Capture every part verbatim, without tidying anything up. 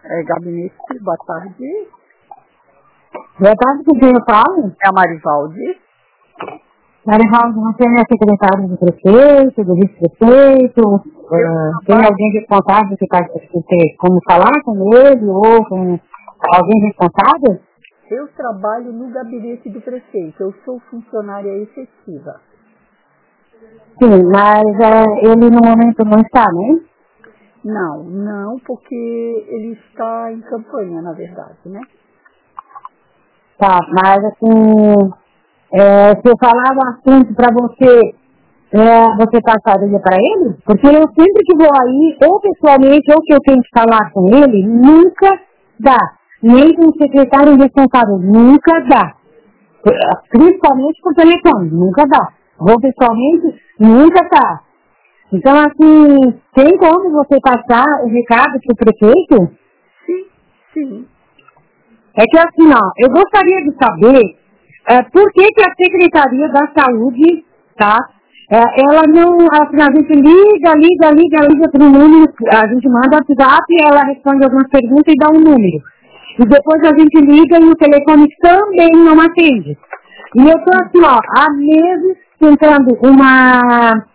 É, gabinete, boa tarde. Boa tarde, com quem eu falo? É a Marivalde. Marivalde, você é secretária do prefeito, do vice-prefeito? Uh, tem alguém responsável que, tá, que tem como falar com ele ou com alguém responsável? Eu trabalho no gabinete do prefeito, eu sou funcionária efetiva. Sim, mas uh, ele no momento não está, né? Não, não, porque ele está em campanha, na verdade, né? Tá, mas assim, é, se eu falar um assunto para você, é, você passaria para ele? Porque eu sempre que vou aí, ou pessoalmente, ou que eu tenho que falar com ele, nunca dá. Nem com o secretário responsável, nunca dá. Principalmente por telefone, nunca dá. Vou pessoalmente, nunca dá. Então, assim, tem como você passar o recado para o prefeito? Sim, sim. É que assim, ó, eu gostaria de saber é, por que, que a Secretaria da Saúde, tá, é, ela não, assim, a gente liga, liga, liga, liga para o número, a gente manda o WhatsApp, ela responde algumas perguntas e dá um número. E depois a gente liga e o telefone também não atende. E eu tô assim, ó, há meses tentando uma...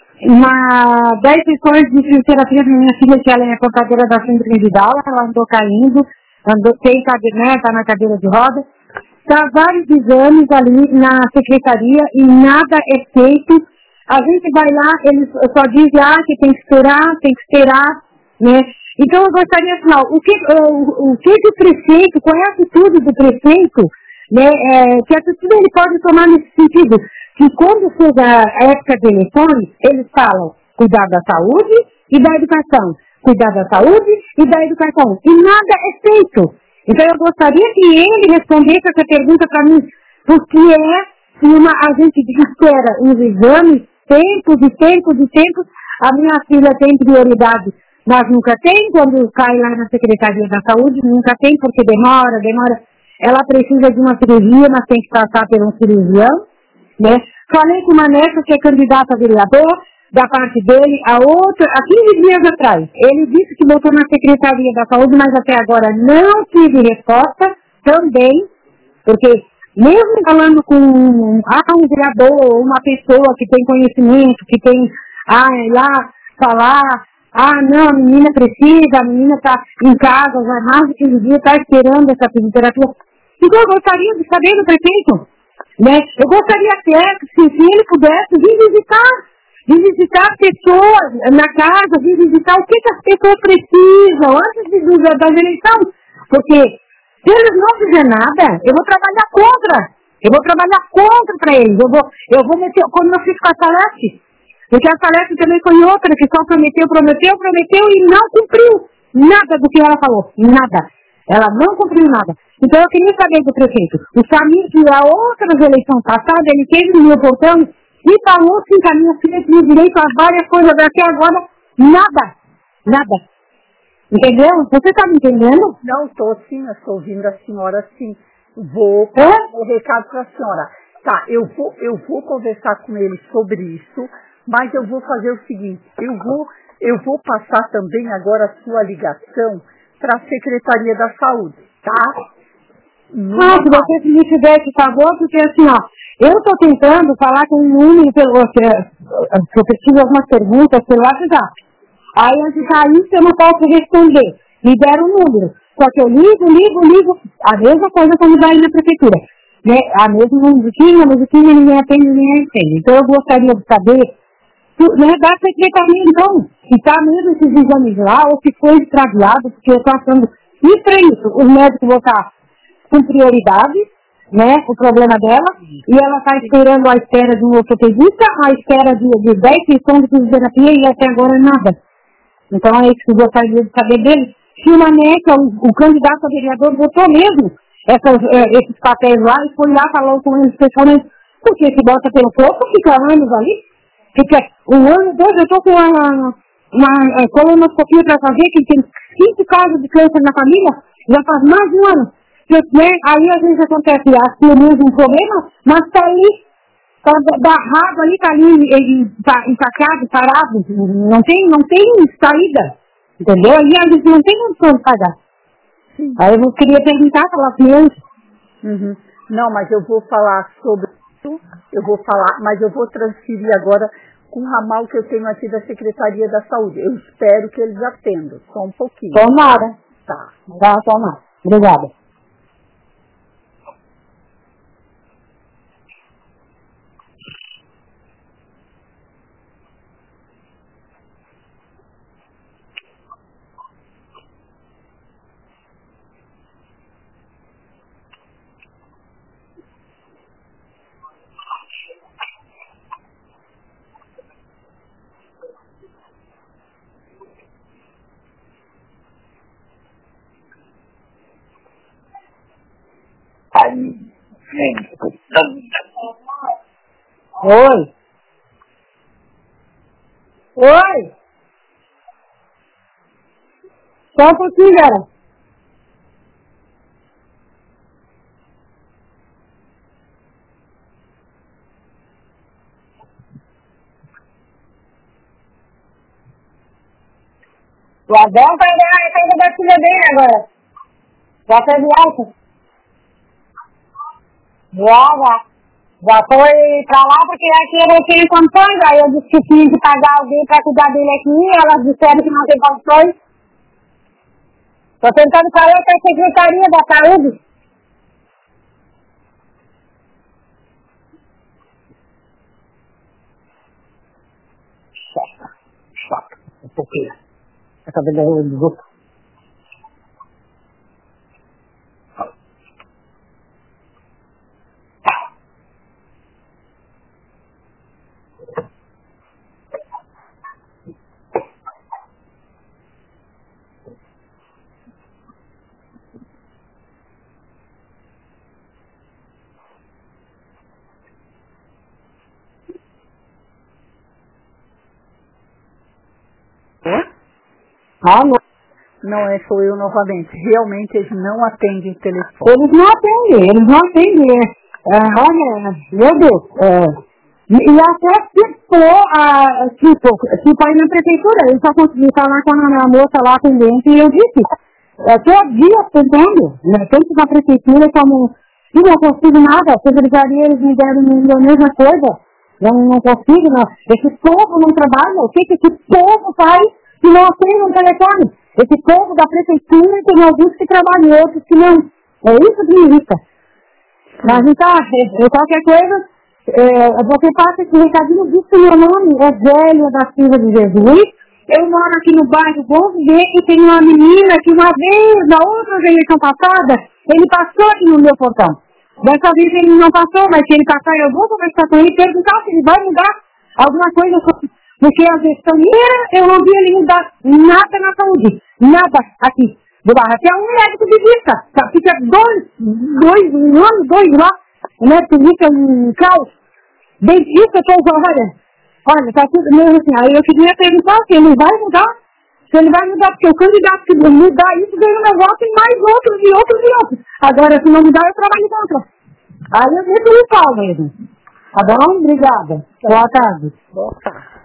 uma dez sessões de fisioterapia da minha filha, que ela é portadora da síndrome de Down, ela andou caindo, andou, tem cadeira, tá na cadeira de roda. Tá vários exames ali na secretaria e nada é feito. A gente vai lá, eles só dizem ah, que tem que esperar, tem que esperar, né? Então eu gostaria de falar, o que o, o que que o prefeito, qual é a atitude do prefeito, né? É, que atitude ele pode tomar nesse sentido? Que quando chega a época de eleições, eles falam cuidar da saúde e da educação. Cuidar da saúde e da educação. E nada é feito. Então eu gostaria que ele respondesse essa pergunta para mim. Por que é que uma, a gente espera os exames, tempos e tempos e tempos, a minha filha tem prioridade, mas nunca tem, quando cai lá na Secretaria da Saúde, nunca tem, porque demora, demora. Ela precisa de uma cirurgia, mas tem que passar por um cirurgião. Né? Falei com uma neta que é candidata a vereador, da parte dele, a outra, há quinze dias atrás. Ele disse que botou na Secretaria da Saúde, mas até agora não tive resposta também, porque mesmo falando com ah, um vereador, uma pessoa que tem conhecimento, que tem, ah, ir lá falar, ah, não, a menina precisa, a menina está em casa, já há mais de quinze dias, está esperando essa fisioterapia. Então eu gostaria de saber do prefeito. Né? Eu gostaria até que se, se ele pudesse vir visitar, vir visitar pessoas na casa, vir visitar o que, que as pessoas precisam antes de, de, da eleição. Porque se eles não fizerem nada, eu vou trabalhar contra. Eu vou trabalhar contra para eles. Eu vou, eu vou meter, como eu fiz com a Salete. Porque a Salete também foi outra que só prometeu, prometeu, prometeu e não cumpriu nada do que ela falou. Nada. Ela não cumpriu nada. Então eu queria saber do prefeito. O Samir, que a outra eleição passada, ele teve no meu portão e falou que a minha filha tinha direito a várias coisas. Até agora, nada. Nada. Entendeu? Você está me entendendo? Não, estou sim, eu estou ouvindo a senhora sim. Vou é? dar um recado para a senhora. Tá, eu vou, eu vou conversar com ele sobre isso, mas eu vou fazer o seguinte, eu vou, eu vou passar também agora a sua ligação para a Secretaria da Saúde, tá? Ah, se você me fizer esse favor, porque assim, ó, eu estou tentando falar com um número pelo você, eu preciso algumas perguntas pelo WhatsApp. Aí antes de sair, eu não posso responder. Me deram um número. Só que eu ligo, ligo, ligo, a mesma coisa quando vai na prefeitura. Né? A mesma musiquinha, a musiquinha, ninguém atende, ninguém atende. Então eu gostaria de saber, né, da secretaria então, se está mesmo esses exames lá, ou se foi extraviado, porque eu estou achando isso é isso, os médicos vão estar com prioridade, né, o problema dela, e ela está esperando a espera de um ortopedista, a espera de, de dez sessões de fisioterapia e até agora nada. Então é isso que eu gostaria de saber dele. Se o Maneca, o, o candidato a vereador, votou mesmo essas, é, esses papéis lá e foi lá, falou com eles pessoalmente, porque se bota pelo corpo, fica anos ali, fica um ano, dois, eu estou com uma, uma é, colonoscopia para fazer, que tem cinco casos de câncer na família, já faz mais de um ano. Né? Aí às vezes acontece assim, o mesmo problema, mas está ali, está barrado ali, está ali empacado, parado, não tem, não tem saída, entendeu? E a gente não tem condição de pagar. Sim. Aí eu queria perguntar para ela criança. Uhum. Não, mas eu vou falar sobre isso, eu vou falar, mas eu vou transferir agora com o ramal que eu tenho aqui da Secretaria da Saúde. Eu espero que eles atendam, só um pouquinho. Tomara. Tá. Tá, tomara. Obrigada. Oi. Oi. Só um pouquinho, cara. O Adão vai dar a saída da filha dele agora. Já teve alta? Já, já. Já foi pra lá porque aqui eu não tinha condições, aí eu disse que tinha que pagar alguém pra cuidar dele aqui, elas disseram que não tem condições. Tô tentando falar com a Secretaria da Saúde. Chata, chata, um pouquinho. Essa verdadeira dos outros. Ah, não. Não é, sou eu novamente. Realmente eles não atendem telefone. Eles não atendem, eles não atendem. É, olha, meu Deus. É, e até ficou, a, tipo, tipo aí na prefeitura, eu só consegui falar com a moça lá atendente e eu disse, é, todo dia tentando, né, tanto na prefeitura como, e não consigo nada, a secretaria eles me deram a mesma coisa, eu não consigo, não. Esse povo não trabalha, o que que esse povo faz se não atende um telefone? Esse povo da prefeitura tem alguns que trabalham e outros que não. É isso que me irrita. Mas então, é, qualquer coisa, é, você passa esse recadinho, diz que meu nome é Zélia da Silva de Jesus. Eu moro aqui no bairro Bom Viver e tem uma menina que uma vez, na outra eleição passada, ele passou aqui no meu portão. Dessa vez ele não passou, mas se ele passar eu vou conversar com ele e perguntar se ele vai mudar alguma coisa. Porque a gestão inteira eu não vi ele mudar nada na saúde. Nada aqui do bairro. Até um médico de vista. Tá? Fica dois, dois, um ano, dois lá. O médico de vista um caos. Dentista, toda hora. Olha, tá tudo mesmo assim. Aí eu queria perguntar se ele vai mudar. Se ele vai mudar, porque o candidato que mudar isso ganha meu voto e mais outros e outros e outros. Agora, se não mudar, eu trabalho contra. Aí eu deixo ele pau mesmo. Tá bom? Obrigada. Boa tarde. Boa tarde.